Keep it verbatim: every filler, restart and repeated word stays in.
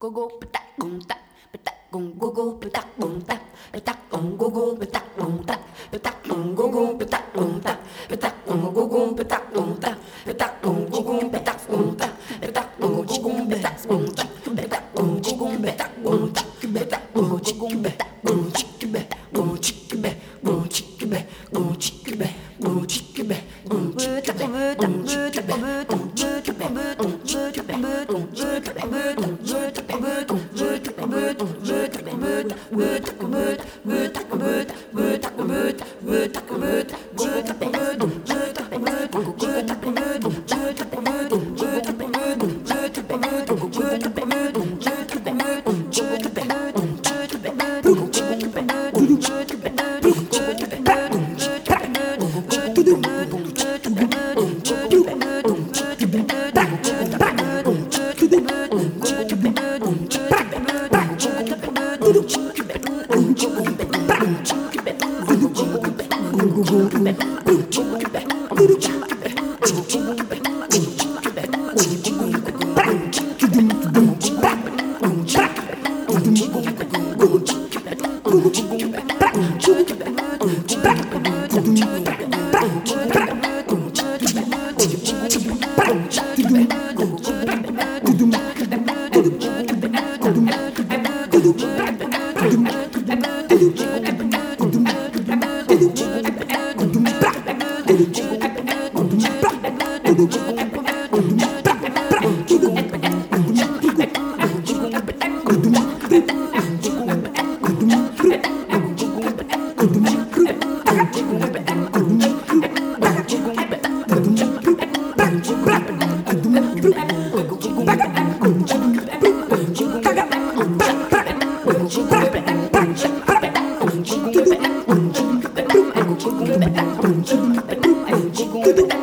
Go go patak boom tak patak boom go go patak boom tak patak boom go go patak boom tak patak boom go go patak boom tak patak boom go go patak boom tak patak boom go go patak boom tak patak boom go go patak boom tak patak boom go go patak boom tak patak boom go go patak boom chiki be boom chiki be boom chiki be boom chiki be boom chiki be boom chiki be boom chiki be boom chiki be boom chiki be boom chiki be boom Boom,